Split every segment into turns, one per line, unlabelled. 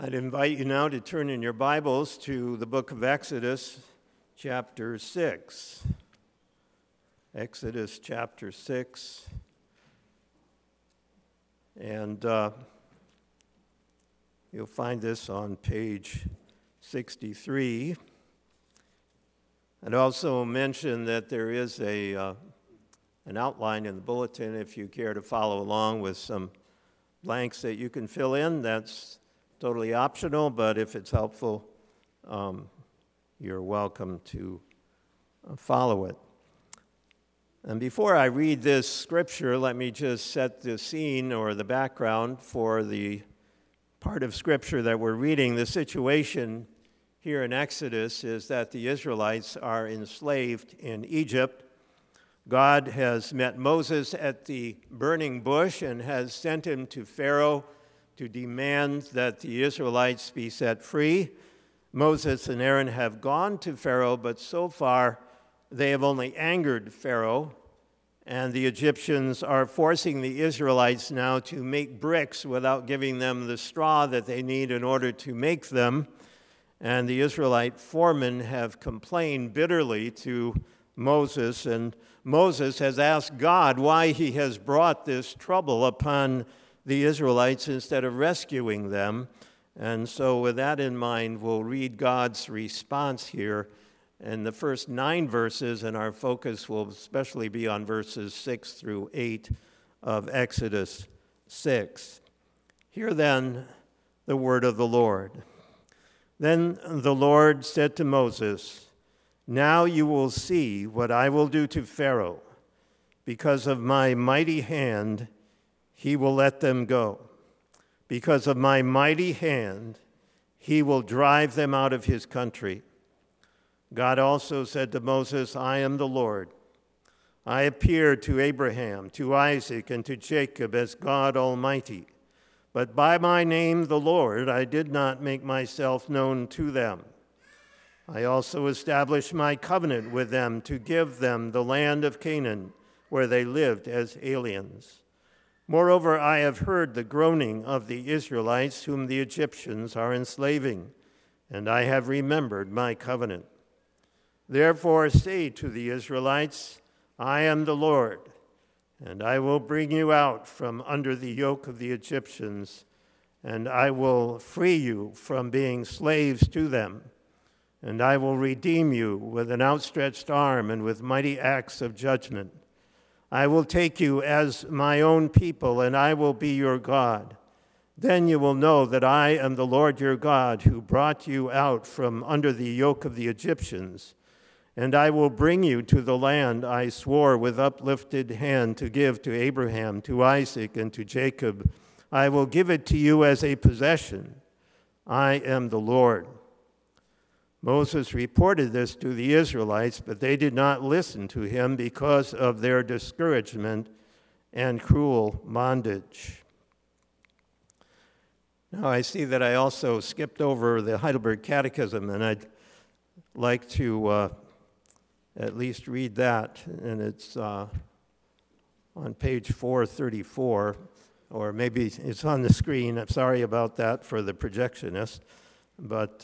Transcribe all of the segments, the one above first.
I'd invite you now to turn in your Bibles to the book of Exodus, chapter 6. Exodus chapter 6. And you'll find this on page 63. I'd also mention that there is an outline in the bulletin if you care to follow along with some blanks that you can fill in. That's totally optional, but if it's helpful, you're welcome to follow it. And before I read this scripture, let me just set the scene or the background for the part of scripture that we're reading. The situation here in Exodus is that the Israelites are enslaved in Egypt. God has met Moses at the burning bush and has sent him to Pharaoh to demand that the Israelites be set free. Moses and Aaron have gone to Pharaoh, but so far they have only angered Pharaoh, and the Egyptians are forcing the Israelites now to make bricks without giving them the straw that they need in order to make them. And the Israelite foremen have complained bitterly to Moses, and Moses has asked God why he has brought this trouble upon the Israelites instead of rescuing them. And so with that in mind, we'll read God's response here in the first 9 verses, and our focus will especially be on verses 6 through 8 of Exodus 6. Hear then the word of the Lord. Then the Lord said to Moses, "Now you will see what I will do to Pharaoh. Because of my mighty hand, he will let them go. Because of my mighty hand, he will drive them out of his country." God also said to Moses, "I am the Lord. I appeared to Abraham, to Isaac, and to Jacob as God Almighty. But by my name, the Lord, I did not make myself known to them. I also established my covenant with them to give them the land of Canaan, where they lived as aliens. Moreover, I have heard the groaning of the Israelites whom the Egyptians are enslaving, and I have remembered my covenant. Therefore say to the Israelites, I am the Lord, and I will bring you out from under the yoke of the Egyptians, and I will free you from being slaves to them, and I will redeem you with an outstretched arm and with mighty acts of judgment. I will take you as my own people, and I will be your God. Then you will know that I am the Lord your God, who brought you out from under the yoke of the Egyptians. And I will bring you to the land I swore with uplifted hand to give to Abraham, to Isaac, and to Jacob. I will give it to you as a possession. I am the Lord." Moses reported this to the Israelites, but they did not listen to him because of their discouragement and cruel bondage. Now I see that I also skipped over the Heidelberg Catechism, and I'd like to at least read that, and it's on page 434, or maybe it's on the screen. I'm sorry about that for the projectionist, but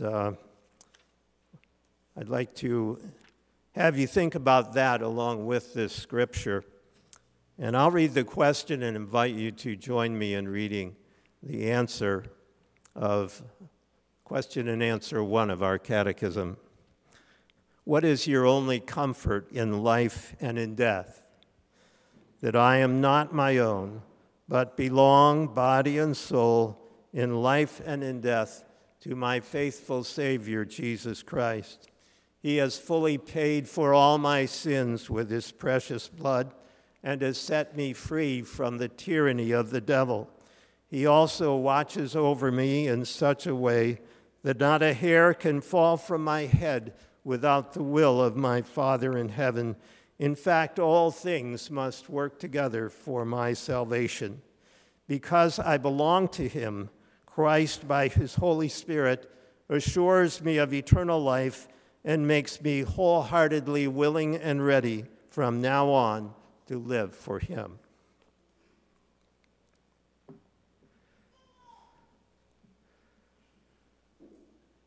I'd like to have you think about that along with this scripture. And I'll read the question and invite you to join me in reading the answer of question and answer 1 of our catechism. What is your only comfort in life and in death? That I am not my own, but belong, body and soul, in life and in death, to my faithful Savior, Jesus Christ. He has fully paid for all my sins with his precious blood and has set me free from the tyranny of the devil. He also watches over me in such a way that not a hair can fall from my head without the will of my Father in heaven. In fact, all things must work together for my salvation. Because I belong to him, Christ, by his Holy Spirit, assures me of eternal life and makes me wholeheartedly willing and ready from now on to live for him.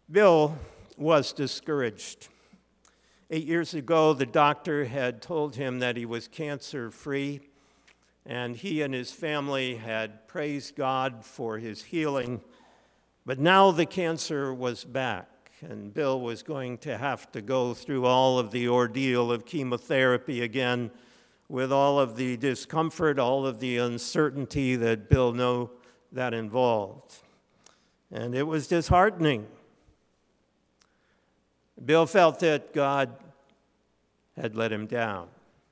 Bill was discouraged. 8 years ago, the doctor had told him that he was cancer-free, and he and his family had praised God for his healing. But now the cancer was back, and Bill was going to have to go through all of the ordeal of chemotherapy again, with all of the discomfort, all of the uncertainty that Bill knew that involved. And it was disheartening. Bill felt that God had let him down.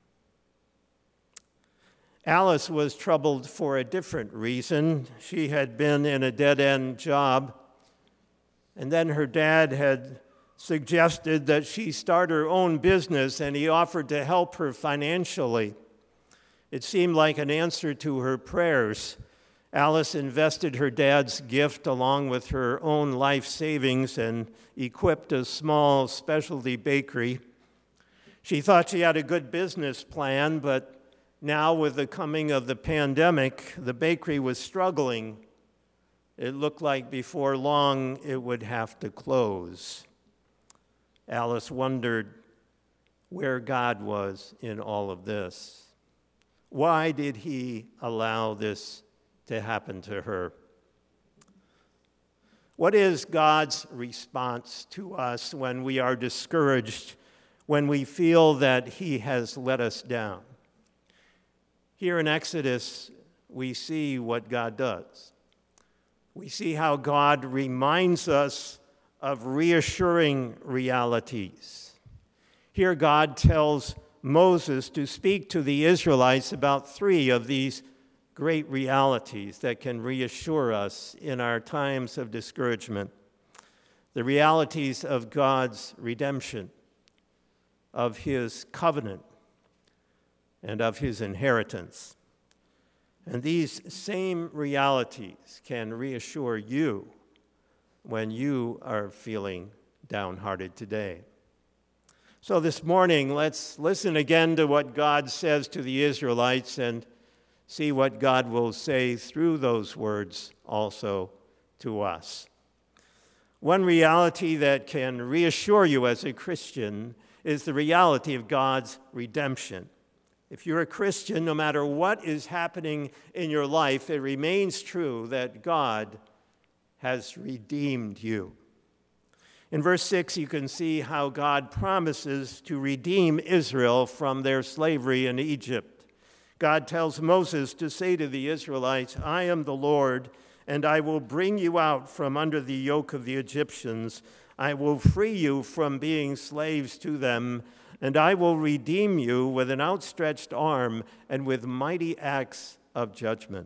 Alice was troubled for a different reason. She had been in a dead-end job, and then her dad had suggested that she start her own business, and he offered to help her financially. It seemed like an answer to her prayers. Alice invested her dad's gift along with her own life savings and equipped a small specialty bakery. She thought she had a good business plan, but now with the coming of the pandemic, the bakery was struggling. It looked like before long it would have to close. Alice wondered where God was in all of this. Why did he allow this to happen to her? What is God's response to us when we are discouraged, when we feel that he has let us down? Here in Exodus, we see what God does. We see how God reminds us of reassuring realities. Here God tells Moses to speak to the Israelites about 3 of these great realities that can reassure us in our times of discouragement. The realities of God's redemption, of his covenant, and of his inheritance. And these same realities can reassure you when you are feeling downhearted today. So this morning, let's listen again to what God says to the Israelites and see what God will say through those words also to us. One reality that can reassure you as a Christian is the reality of God's redemption. If you're a Christian, no matter what is happening in your life, it remains true that God has redeemed you. In verse 6, you can see how God promises to redeem Israel from their slavery in Egypt. God tells Moses to say to the Israelites, "I am the Lord, and I will bring you out from under the yoke of the Egyptians. I will free you from being slaves to them, and I will redeem you with an outstretched arm and with mighty acts of judgment."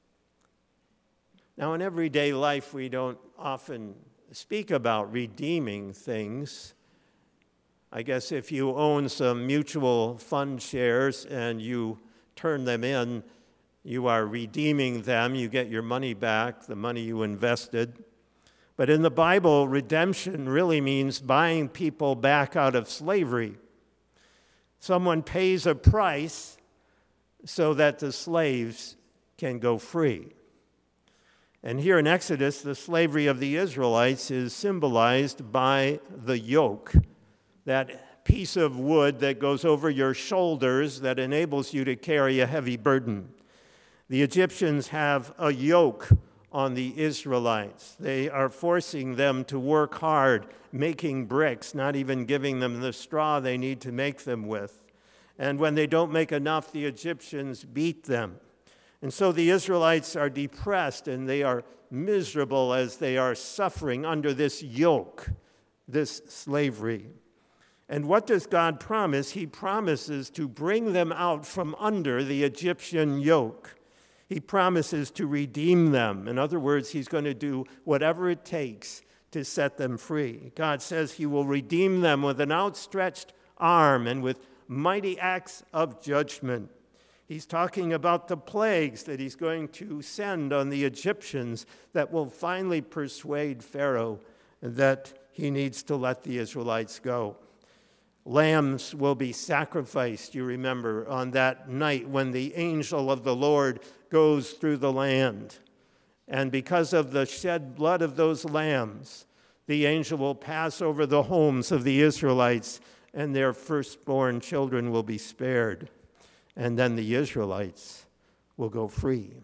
Now, in everyday life, we don't often speak about redeeming things. I guess if you own some mutual fund shares and you turn them in, you are redeeming them. You get your money back, the money you invested. But in the Bible, redemption really means buying people back out of slavery. Someone pays a price so that the slaves can go free. And here in Exodus, the slavery of the Israelites is symbolized by the yoke, that piece of wood that goes over your shoulders that enables you to carry a heavy burden. The Egyptians have a yoke on the Israelites. They are forcing them to work hard, making bricks, not even giving them the straw they need to make them with. And when they don't make enough, the Egyptians beat them. And so the Israelites are depressed and they are miserable as they are suffering under this yoke, this slavery. And what does God promise? He promises to bring them out from under the Egyptian yoke. He promises to redeem them. In other words, he's going to do whatever it takes to set them free. God says he will redeem them with an outstretched arm and with mighty acts of judgment. He's talking about the plagues that he's going to send on the Egyptians that will finally persuade Pharaoh that he needs to let the Israelites go. Lambs will be sacrificed, you remember, on that night when the angel of the Lord goes through the land. And because of the shed blood of those lambs, The angel will pass over the homes of the Israelites, and their firstborn children will be spared. And then the Israelites will go free.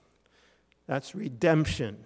That's redemption.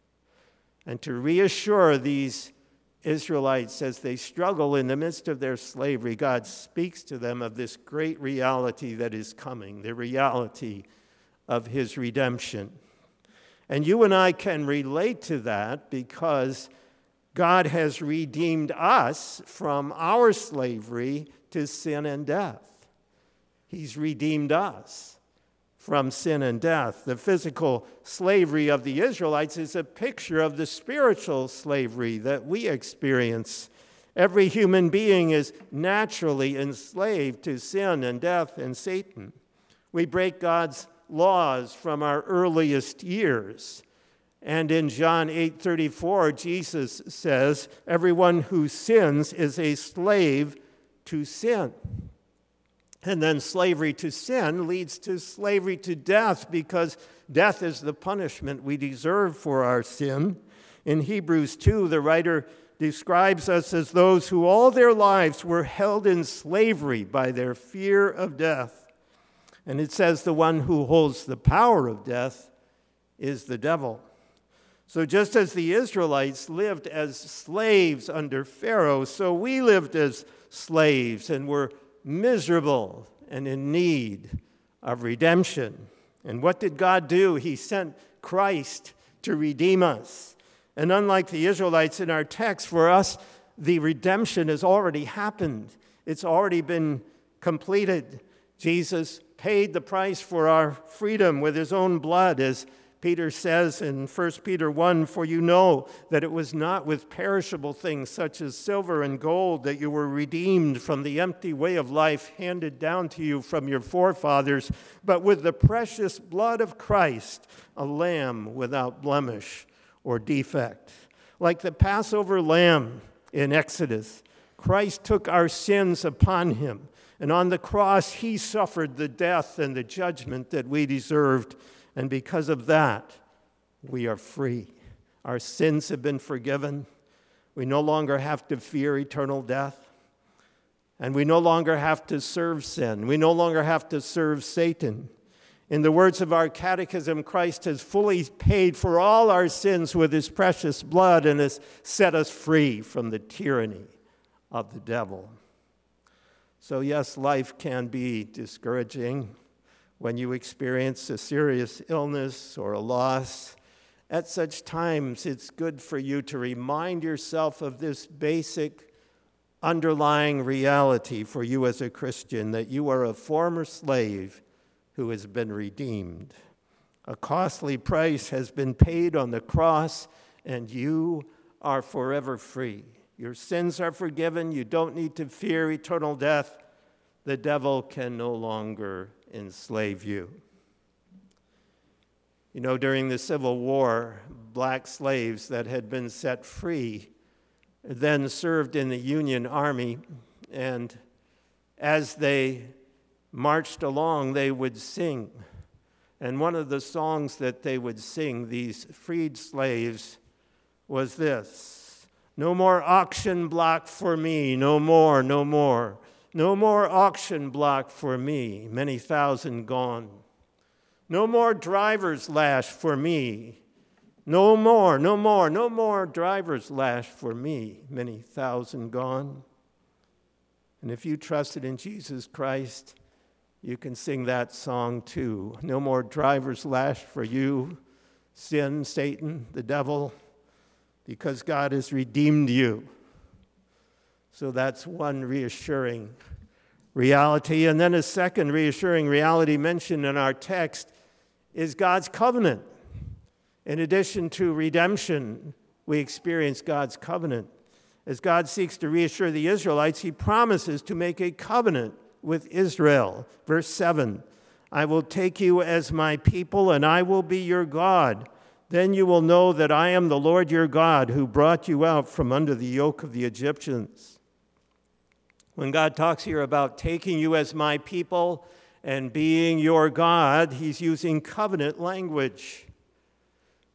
And to reassure these Israelites as they struggle in the midst of their slavery, God speaks to them of this great reality that is coming, the reality of his redemption. And you and I can relate to that because God has redeemed us from our slavery to sin and death. He's redeemed us from sin and death. The physical slavery of the Israelites is a picture of the spiritual slavery that we experience. Every human being is naturally enslaved to sin and death and Satan. We break God's laws from our earliest years. And in John 8:34, Jesus says, everyone who sins is a slave to sin. And then slavery to sin leads to slavery to death because death is the punishment we deserve for our sin. In Hebrews 2, the writer describes us as those who all their lives were held in slavery by their fear of death. And it says the one who holds the power of death is the devil. So just as the Israelites lived as slaves under Pharaoh, so we lived as slaves and were miserable and in need of redemption. And what did God do? He sent Christ to redeem us. And unlike the Israelites in our text, for us, the redemption has already happened. It's already been completed. Jesus paid the price for our freedom with his own blood, as Peter says in 1 Peter 1, for you know that it was not with perishable things such as silver and gold that you were redeemed from the empty way of life handed down to you from your forefathers, but with the precious blood of Christ, a lamb without blemish or defect. Like the Passover lamb in Exodus, Christ took our sins upon him, and on the cross he suffered the death and the judgment that we deserved. And because of that, we are free. Our sins have been forgiven. We no longer have to fear eternal death. And we no longer have to serve sin. We no longer have to serve Satan. In the words of our catechism, Christ has fully paid for all our sins with his precious blood and has set us free from the tyranny of the devil. So yes, life can be discouraging. When you experience a serious illness or a loss, at such times it's good for you to remind yourself of this basic underlying reality for you as a Christian, that you are a former slave who has been redeemed. A costly price has been paid on the cross, and you are forever free. Your sins are forgiven. You don't need to fear eternal death. The devil can no longer enslave you. You know, during the Civil War, black slaves that had been set free then served in the Union Army, and as they marched along, they would sing. And one of the songs that they would sing, these freed slaves, was this: no more auction block for me, no more, no more. No more auction block for me, many thousand gone. No more driver's lash for me. No more, no more, no more driver's lash for me, many thousand gone. And if you trusted in Jesus Christ, you can sing that song too. No more driver's lash for you, sin, Satan, the devil, because God has redeemed you. So that's one reassuring reality. And then a second reassuring reality mentioned in our text is God's covenant. In addition to redemption, we experience God's covenant. As God seeks to reassure the Israelites, he promises to make a covenant with Israel. Verse 7, I will take you as my people, and I will be your God. Then you will know that I am the Lord your God, who brought you out from under the yoke of the Egyptians. When God talks here about taking you as my people and being your God, he's using covenant language.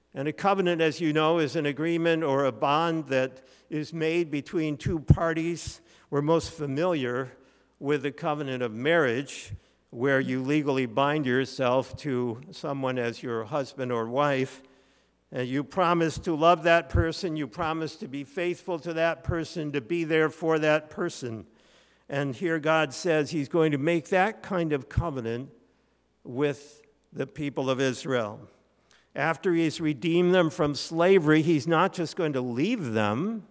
And a covenant, as you know, is an agreement or a bond that is made between two parties. We're most familiar with the covenant of marriage, where you legally bind yourself to someone as your husband or wife. And you promise to love that person, you promise to be faithful to that person, to be there for that person. And here God says he's going to make that kind of covenant with the people of Israel. After he's redeemed them from slavery, he's not just going to leave them.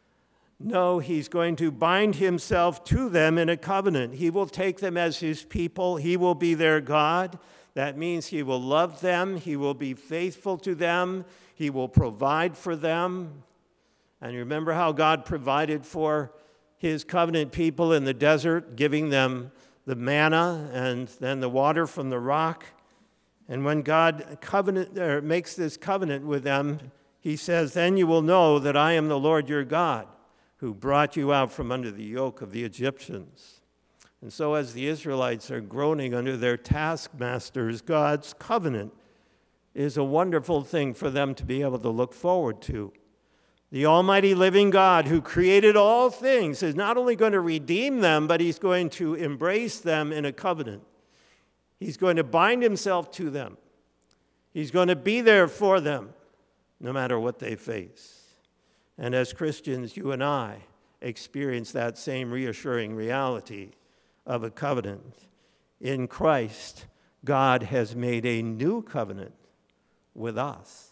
No, he's going to bind himself to them in a covenant. He will take them as his people. He will be their God. That means he will love them. He will be faithful to them. He will provide for them. And you remember how God provided for his covenant people in the desert, giving them the manna and then the water from the rock. And when God makes this covenant with them, he says, then you will know that I am the Lord your God, who brought you out from under the yoke of the Egyptians. And so as the Israelites are groaning under their taskmasters, God's covenant is a wonderful thing for them to be able to look forward to. The almighty living God who created all things is not only going to redeem them, but he's going to embrace them in a covenant. He's going to bind himself to them. He's going to be there for them, no matter what they face. And as Christians, you and I experience that same reassuring reality of a covenant. In Christ, God has made a new covenant with us.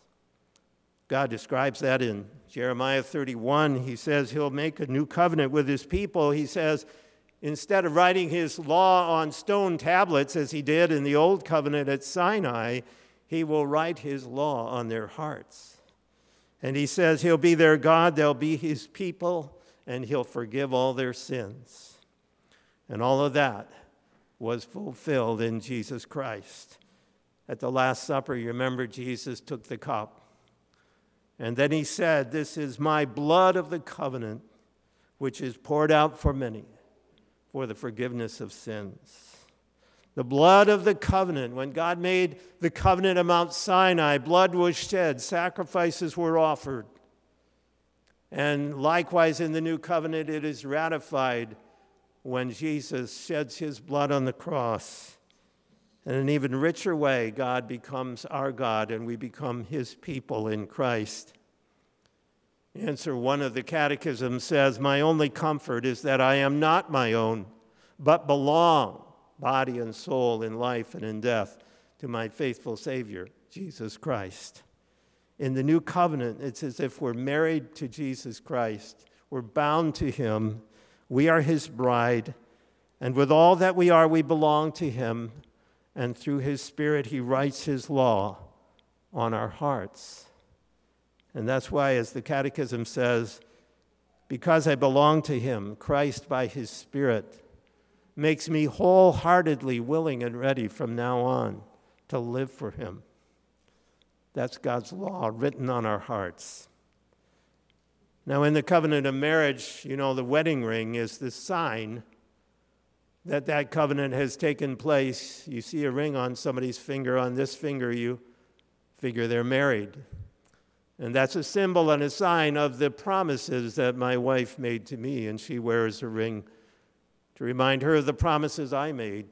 God describes that in Jeremiah 31. He says he'll make a new covenant with his people. He says, instead of writing his law on stone tablets as he did in the old covenant at Sinai, he will write his law on their hearts. And he says he'll be their God, they'll be his people, and he'll forgive all their sins. And all of that was fulfilled in Jesus Christ. At the Last Supper, you remember Jesus took the cup. And then he said, this is my blood of the covenant, which is poured out for many for the forgiveness of sins. The blood of the covenant. When God made the covenant at Mount Sinai, blood was shed, sacrifices were offered. And likewise in the new covenant, it is ratified when Jesus sheds his blood on the cross. In an even richer way, God becomes our God and we become his people in Christ. Answer 1 of the Catechism says, my only comfort is that I am not my own, but belong, body and soul, in life and in death, to my faithful Savior, Jesus Christ. In the new covenant, it's as if we're married to Jesus Christ. We're bound to him. We are his bride. And with all that we are, we belong to him. And through his Spirit, he writes his law on our hearts. And that's why, as the Catechism says, because I belong to him, Christ by his Spirit makes me wholeheartedly willing and ready from now on to live for him. That's God's law written on our hearts. Now, in the covenant of marriage, you know, the wedding ring is the sign that that covenant has taken place. You see a ring on somebody's finger. On this finger, you figure they're married. And that's a symbol and a sign of the promises that my wife made to me, and she wears a ring to remind her of the promises I made.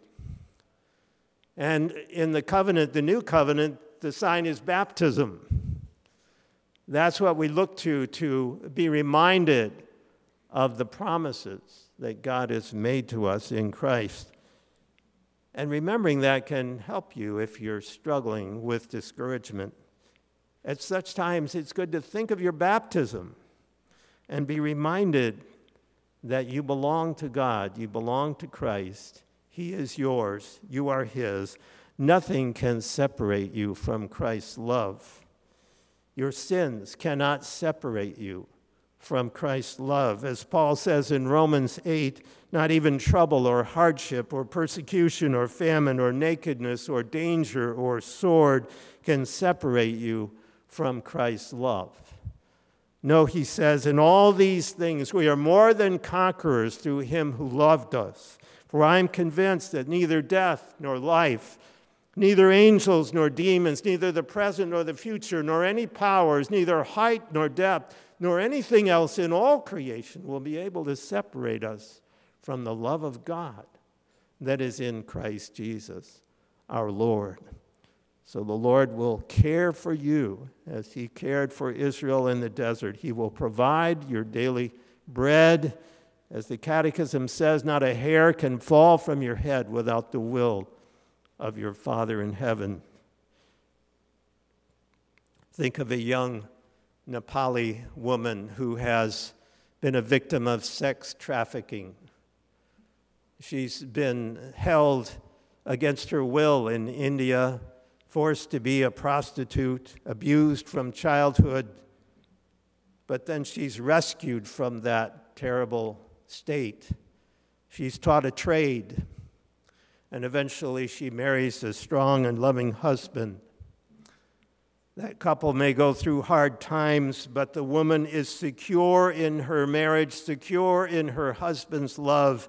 And in the covenant, the new covenant, the sign is baptism. That's what we look to be reminded of the promises that God has made to us in Christ. And remembering that can help you if you're struggling with discouragement. At such times, it's good to think of your baptism and be reminded that you belong to God, you belong to Christ. He is yours, you are his. Nothing can separate you from Christ's love. Your sins cannot separate you from Christ's love. As Paul says in Romans 8, not even trouble or hardship or persecution or famine or nakedness or danger or sword can separate you from Christ's love. No, he says, in all these things we are more than conquerors through him who loved us. For I am convinced that neither death nor life, neither angels nor demons, neither the present nor the future, nor any powers, neither height nor depth, nor anything else in all creation will be able to separate us from the love of God that is in Christ Jesus, our Lord. So the Lord will care for you as he cared for Israel in the desert. He will provide your daily bread. As the Catechism says, not a hair can fall from your head without the will of your Father in heaven. Think of a young Nepali woman who has been a victim of sex trafficking. She's been held against her will in India, forced to be a prostitute, abused from childhood, but then she's rescued from that terrible state. She's taught a trade, and eventually she marries a strong and loving husband. That couple may go through hard times, but the woman is secure in her marriage, secure in her husband's love.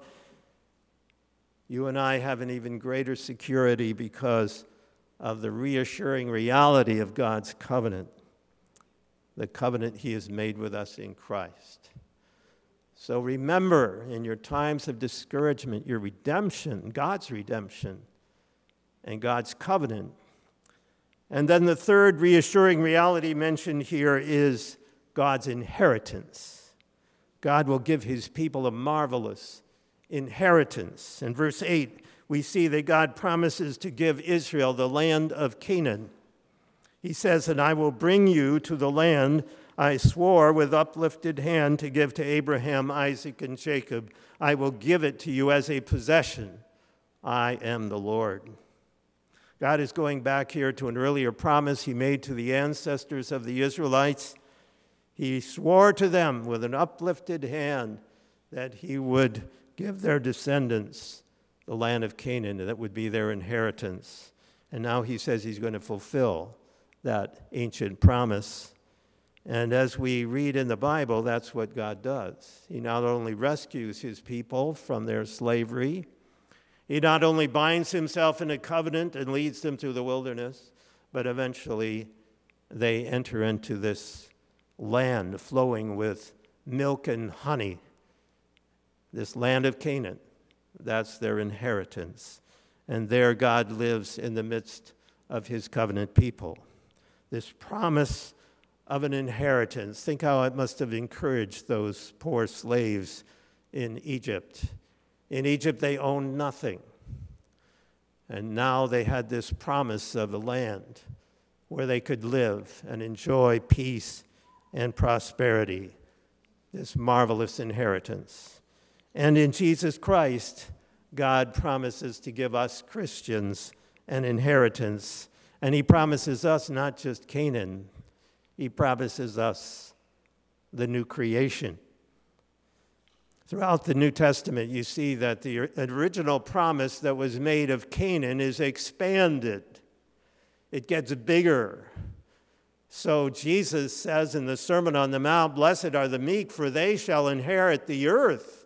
You and I have an even greater security because of the reassuring reality of God's covenant, the covenant he has made with us in Christ. So remember, in your times of discouragement, your redemption, God's redemption, and God's covenant. And then the third reassuring reality mentioned here is God's inheritance. God will give his people a marvelous inheritance. In verse 8, we see that God promises to give Israel the land of Canaan. He says, "And I will bring you to the land I swore with uplifted hand to give to Abraham, Isaac, and Jacob. I will give it to you as a possession. I am the Lord." God is going back here to an earlier promise he made to the ancestors of the Israelites. He swore to them with an uplifted hand that he would give their descendants the land of Canaan, and that would be their inheritance. And now he says he's going to fulfill that ancient promise. And as we read in the Bible, that's what God does. He not only rescues his people from their slavery, he not only binds himself in a covenant and leads them through the wilderness, but eventually they enter into this land flowing with milk and honey, this land of Canaan. That's their inheritance. And there God lives in the midst of his covenant people. This promise of an inheritance. Think how it must have encouraged those poor slaves in Egypt. In Egypt, they owned nothing. And now they had this promise of a land where they could live and enjoy peace and prosperity, this marvelous inheritance. And in Jesus Christ, God promises to give us Christians an inheritance. And he promises us not just Canaan, he promises us the new creation. Throughout the New Testament, you see that the original promise that was made of Canaan is expanded. It gets bigger. So Jesus says in the Sermon on the Mount, "Blessed are the meek, for they shall inherit the earth."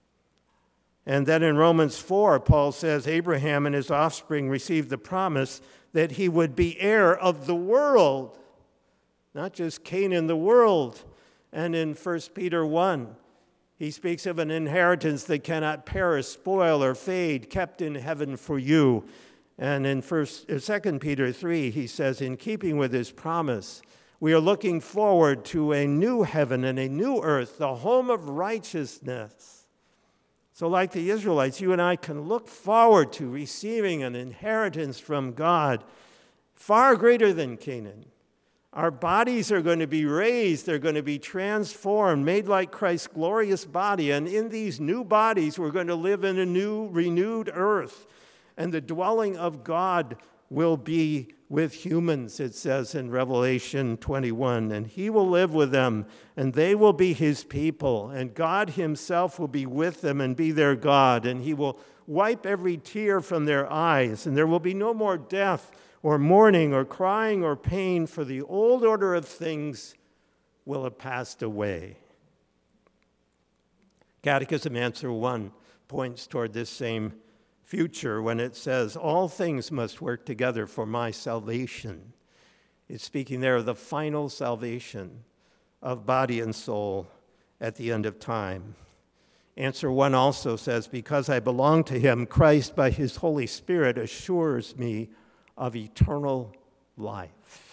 And then in Romans 4, Paul says Abraham and his offspring received the promise that he would be heir of the world, not just Canaan, the world. And in 1 Peter 1, he speaks of an inheritance that cannot perish, spoil, or fade, kept in heaven for you. And in 2 Peter 3, he says, in keeping with his promise, we are looking forward to a new heaven and a new earth, the home of righteousness. So like the Israelites, you and I can look forward to receiving an inheritance from God far greater than Canaan. Our bodies are going to be raised. They're going to be transformed, made like Christ's glorious body. And in these new bodies, we're going to live in a new, renewed earth. And the dwelling of God will be with humans, it says in Revelation 21. And he will live with them, and they will be his people. And God himself will be with them and be their God. And he will wipe every tear from their eyes. And there will be no more death, or mourning, or crying, or pain, for the old order of things will have passed away. Catechism answer 1 points toward this same future when it says, all things must work together for my salvation. It's speaking there of the final salvation of body and soul at the end of time. Answer 1 also says, because I belong to him, Christ by his Holy Spirit assures me of eternal life.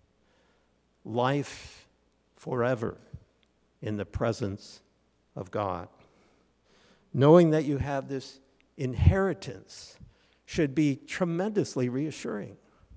Life forever in the presence of God. Knowing that you have this inheritance should be tremendously reassuring.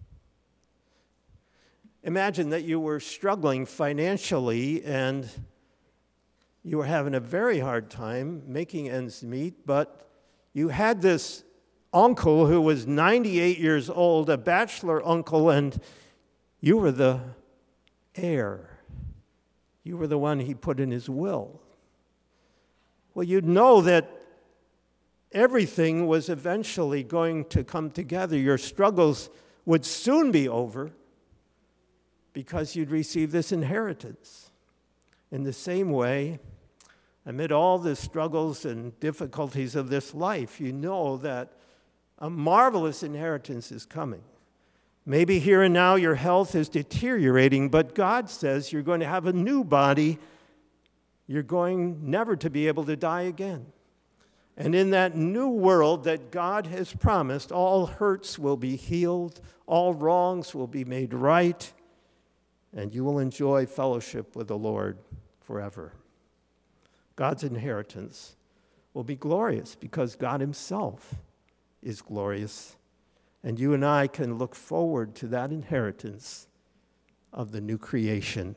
Imagine that you were struggling financially and you were having a very hard time making ends meet, but you had this uncle who was 98 years old, a bachelor uncle, and you were the heir. You were the one he put in his will. Well, you'd know that everything was eventually going to come together. Your struggles would soon be over because you'd receive this inheritance. In the same way, amid all the struggles and difficulties of this life, you know that a marvelous inheritance is coming. Maybe here and now your health is deteriorating, but God says you're going to have a new body. You're going never to be able to die again. And in that new world that God has promised, all hurts will be healed, all wrongs will be made right, and you will enjoy fellowship with the Lord forever. God's inheritance will be glorious because God himself is glorious. And you and I can look forward to that inheritance of the new creation.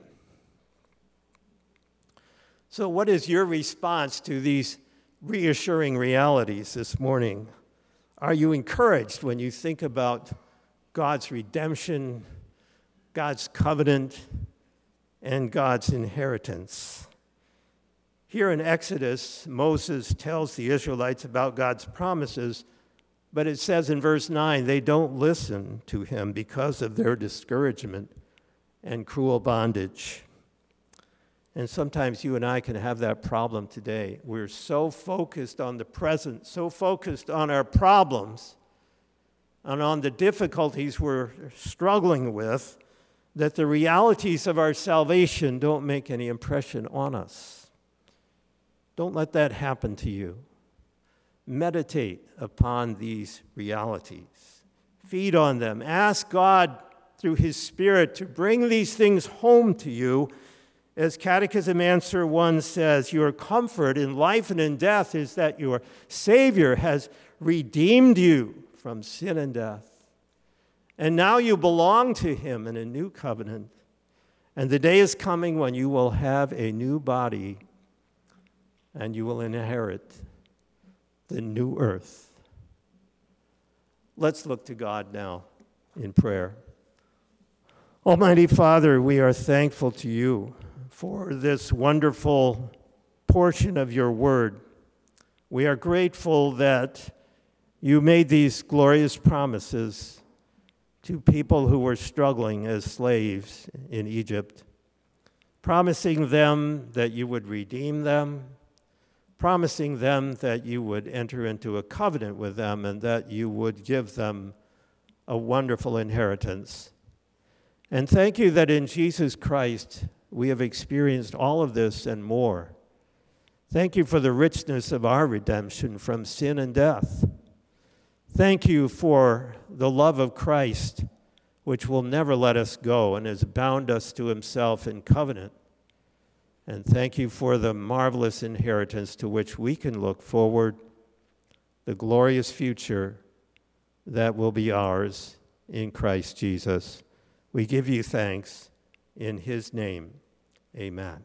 So what is your response to these reassuring realities this morning? Are you encouraged when you think about God's redemption, God's covenant, and God's inheritance? Here in Exodus, Moses tells the Israelites about God's promises, but it says in verse 9, they don't listen to him because of their discouragement and cruel bondage. And sometimes you and I can have that problem today. We're so focused on the present, so focused on our problems and on the difficulties we're struggling with, that the realities of our salvation don't make any impression on us. Don't let that happen to you. Meditate upon these realities. Feed on them. Ask God through his Spirit to bring these things home to you. As Catechism Answer 1 says, your comfort in life and in death is that your Savior has redeemed you from sin and death. And now you belong to him in a new covenant. And the day is coming when you will have a new body and you will inherit the new earth. Let's look to God now in prayer. Almighty Father, we are thankful to you for this wonderful portion of your word. We are grateful that you made these glorious promises to people who were struggling as slaves in Egypt, promising them that you would redeem them, promising them that you would enter into a covenant with them and that you would give them a wonderful inheritance. And thank you that in Jesus Christ we have experienced all of this and more. Thank you for the richness of our redemption from sin and death. Thank you for the love of Christ, which will never let us go and has bound us to himself in covenant. And thank you for the marvelous inheritance to which we can look forward, the glorious future that will be ours in Christ Jesus. We give you thanks in his name. Amen.